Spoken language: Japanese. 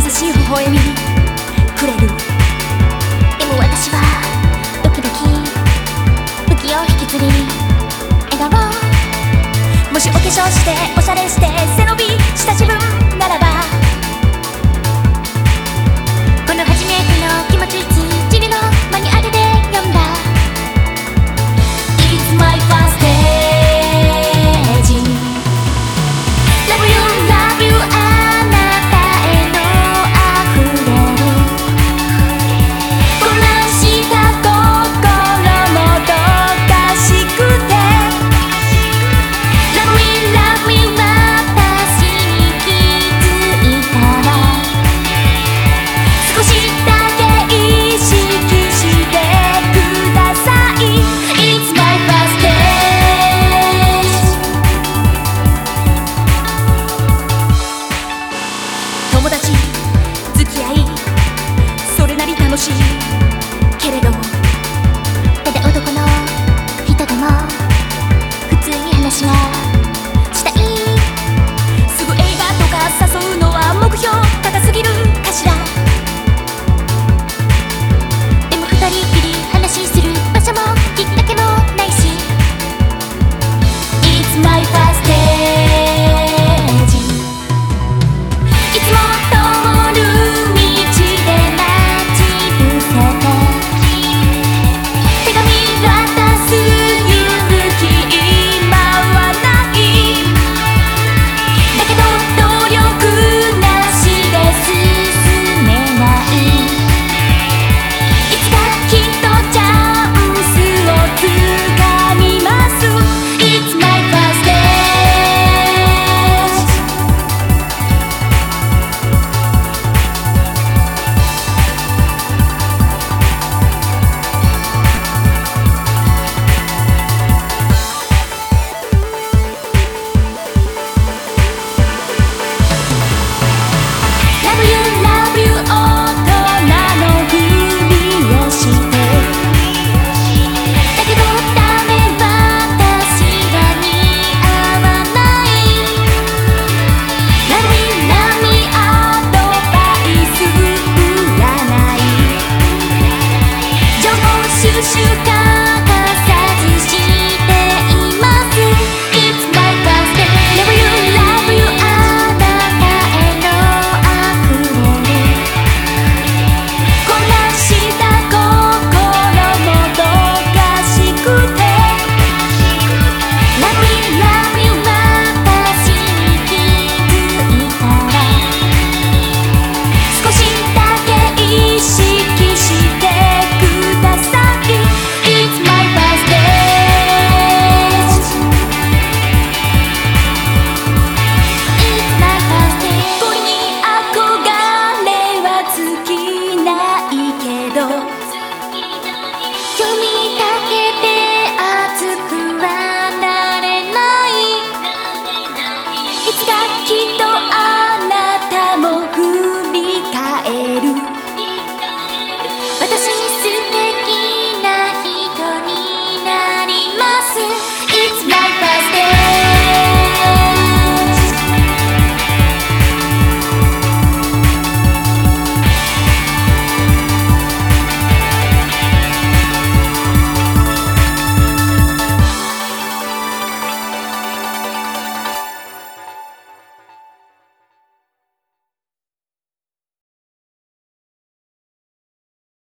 しい微笑みくれる。でも私はドキドキ武器を引きずり笑顔、もしお化粧しておしゃれして背伸びした自分ならば、この初めての気持ちつ塵のマニュアルで読んだ It's my first stage Love you, love you あなたへの溢れるこなした心もどかしくて Love me, love me 私に気づいたら少しだけ意識してください It's my first stage 友達付き合いそれなり楽しいけれど、ただ男の人でも普通に話がしたい。すぐ映画とか誘うのは目標高すぎるかしら。でも二人きり話する場所もきっかけもないし It's my first stage いつも通る道で待ち伏せて手紙渡す勇気今はない。だけど努力なしで進めない。いつかきっとチャンスをつかみます It's my first stage ラブユーラブユー大人のふりをしてだけどダメ私が似合わない Love me love me アドバイス占い情報収集欠かさずしています It's my first day Love you love you あなたへの溢れるこなした心もどかしくて Love me love you 私に気づいたら少しだけ意識してください It's my first stage It's my first stage 恋に憧れは尽きないけど読みかけて熱くはなれない。いつかきっと